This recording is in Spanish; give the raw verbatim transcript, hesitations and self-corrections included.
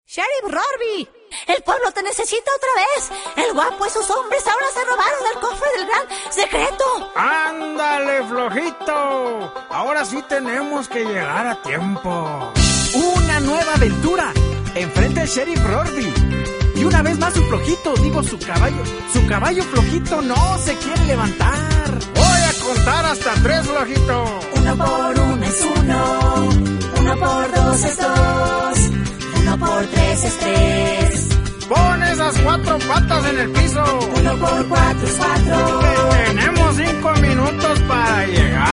Sheriff Rorby, el pueblo te necesita otra vez. El guapo y sus hombres ahora se robaron el cofre del gran secreto. ¡Ándale, flojito! Ahora sí tenemos que llegar a tiempo. Una nueva aventura. Enfrente al Sheriff Rorby. Y una vez más su flojito, digo su caballo. Su caballo flojito no se quiere levantar. Voy a contar hasta tres, flojito. Uno por uno es uno. Uno por dos es dos. Uno por tres es tres. Pon esas cuatro patas en el piso. Uno por cuatro es cuatro. Tenemos cinco minutos para llegar.